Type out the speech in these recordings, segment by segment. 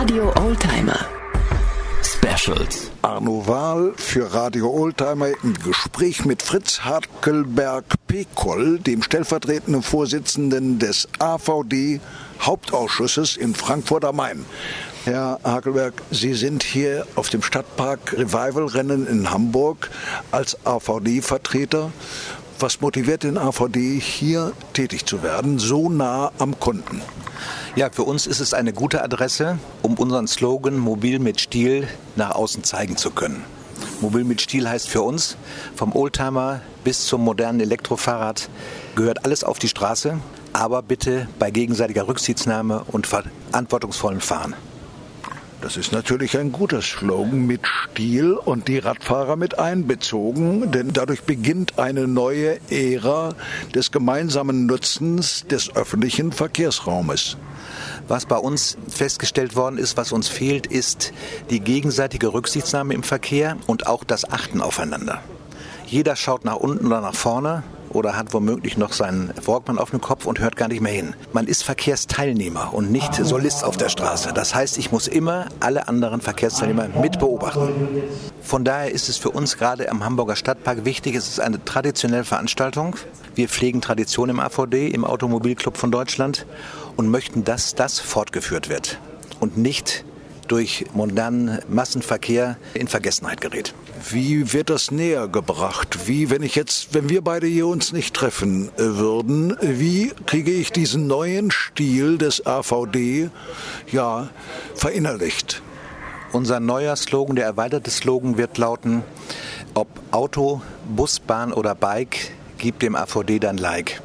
Radio Oldtimer Specials. Arno Wahl für Radio Oldtimer im Gespräch mit Fritz Hakelberg-Pekol, dem stellvertretenden Vorsitzenden des AVD-Hauptausschusses in Frankfurt am Main. Herr Hakelberg, Sie sind hier auf dem Stadtpark Revival-Rennen in Hamburg als AVD-Vertreter. Was motiviert den AVD, hier tätig zu werden, so nah am Kunden? Ja, für uns ist es eine gute Adresse, um unseren Slogan Mobil mit Stil nach außen zeigen zu können. Mobil mit Stil heißt für uns, vom Oldtimer bis zum modernen Elektrofahrrad gehört alles auf die Straße, aber bitte bei gegenseitiger Rücksichtnahme und verantwortungsvollem Fahren. Das ist natürlich ein guter Slogan mit Stil und die Radfahrer mit einbezogen, denn dadurch beginnt eine neue Ära des gemeinsamen Nutzens des öffentlichen Verkehrsraumes. Was bei uns festgestellt worden ist, was uns fehlt, ist die gegenseitige Rücksichtnahme im Verkehr und auch das Achten aufeinander. Jeder schaut nach unten oder nach vorne oder hat womöglich noch seinen Walkman auf dem Kopf und hört gar nicht mehr hin. Man ist Verkehrsteilnehmer und nicht Solist auf der Straße. Das heißt, ich muss immer alle anderen Verkehrsteilnehmer mit beobachten. Von daher ist es für uns gerade am Hamburger Stadtpark wichtig, es ist eine traditionelle Veranstaltung. Wir pflegen Tradition im AVD, im Automobilclub von Deutschland und möchten, dass das fortgeführt wird und nicht durch modernen Massenverkehr in Vergessenheit gerät. Wie wird das näher gebracht? Wenn wir beide hier uns nicht treffen würden, wie kriege ich diesen neuen Stil des AVD verinnerlicht? Unser neuer Slogan, der erweiterte Slogan wird lauten: Ob Auto, Bus, Bahn oder Bike, gib dem AVD dein Like.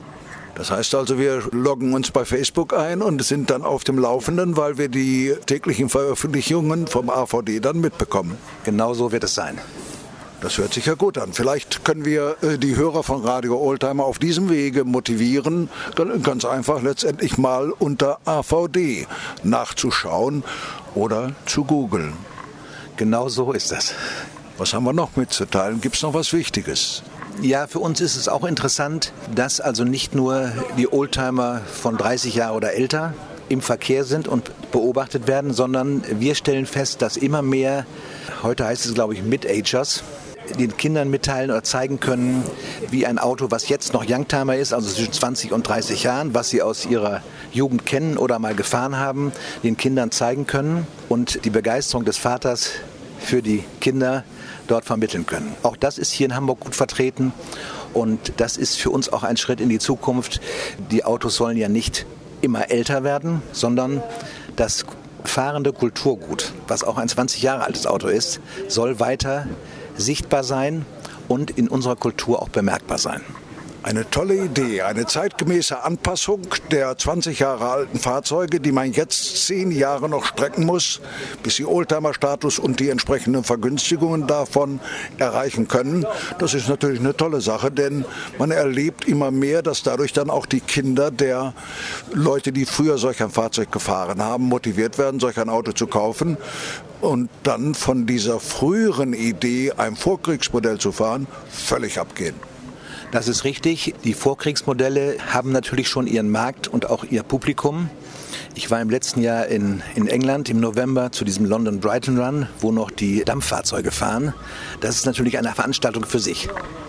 Das heißt also, wir loggen uns bei Facebook ein und sind dann auf dem Laufenden, weil wir die täglichen Veröffentlichungen vom AVD dann mitbekommen. Genau so wird es sein. Das hört sich ja gut an. Vielleicht können wir die Hörer von Radio Oldtimer auf diesem Wege motivieren, ganz einfach letztendlich mal unter AVD nachzuschauen oder zu googeln. Genau so ist das. Was haben wir noch mitzuteilen? Gibt es noch was Wichtiges? Ja, für uns ist es auch interessant, dass also nicht nur die Oldtimer von 30 Jahren oder älter im Verkehr sind und beobachtet werden, sondern wir stellen fest, dass immer mehr, heute heißt es glaube ich Mid-Agers, den Kindern mitteilen oder zeigen können, wie ein Auto, was jetzt noch Youngtimer ist, also zwischen 20 und 30 Jahren, was sie aus ihrer Jugend kennen oder mal gefahren haben, den Kindern zeigen können und die Begeisterung des Vaters für die Kinder dort vermitteln können. Auch das ist hier in Hamburg gut vertreten und das ist für uns auch ein Schritt in die Zukunft. Die Autos sollen ja nicht immer älter werden, sondern das fahrende Kulturgut, was auch ein 20 Jahre altes Auto ist, soll weiter sichtbar sein und in unserer Kultur auch bemerkbar sein. Eine tolle Idee, eine zeitgemäße Anpassung der 20 Jahre alten Fahrzeuge, die man jetzt 10 Jahre noch strecken muss, bis sie Oldtimer-Status und die entsprechenden Vergünstigungen davon erreichen können. Das ist natürlich eine tolle Sache, denn man erlebt immer mehr, dass dadurch dann auch die Kinder der Leute, die früher solch ein Fahrzeug gefahren haben, motiviert werden, solch ein Auto zu kaufen und dann von dieser früheren Idee, ein Vorkriegsmodell zu fahren, völlig abgehen. Das ist richtig. Die Vorkriegsmodelle haben natürlich schon ihren Markt und auch ihr Publikum. Ich war im letzten Jahr in England im November zu diesem London Brighton Run, wo noch die Dampffahrzeuge fahren. Das ist natürlich eine Veranstaltung für sich.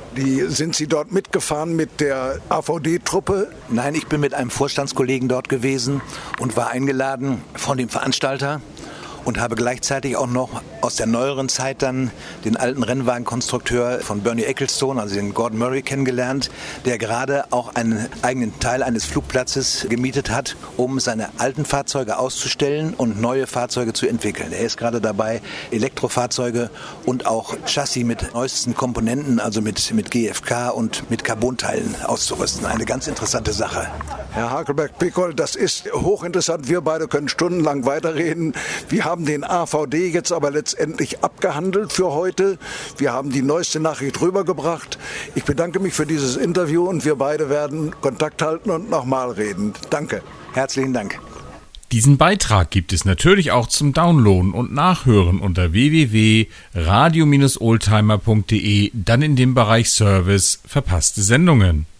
Sind Sie dort mitgefahren mit der AVD-Truppe? Nein, ich bin mit einem Vorstandskollegen dort gewesen und war eingeladen von dem Veranstalter. Und habe gleichzeitig auch noch aus der neueren Zeit dann den alten Rennwagenkonstrukteur von Bernie Ecclestone, also den Gordon Murray, kennengelernt, der gerade auch einen eigenen Teil eines Flugplatzes gemietet hat, um seine alten Fahrzeuge auszustellen und neue Fahrzeuge zu entwickeln. Er ist gerade dabei, Elektrofahrzeuge und auch Chassis mit neuesten Komponenten, also mit GFK und mit Carbonteilen auszurüsten. Eine ganz interessante Sache. Herr Hakelberg-Pekol, das ist hochinteressant. Wir beide können stundenlang weiterreden. Wir haben den AVD jetzt aber letztendlich abgehandelt für heute. Wir haben die neueste Nachricht rübergebracht. Ich bedanke mich für dieses Interview und wir beide werden Kontakt halten und nochmal reden. Danke. Herzlichen Dank. Diesen Beitrag gibt es natürlich auch zum Downloaden und Nachhören unter www.radio-oldtimer.de, dann in dem Bereich Service verpasste Sendungen.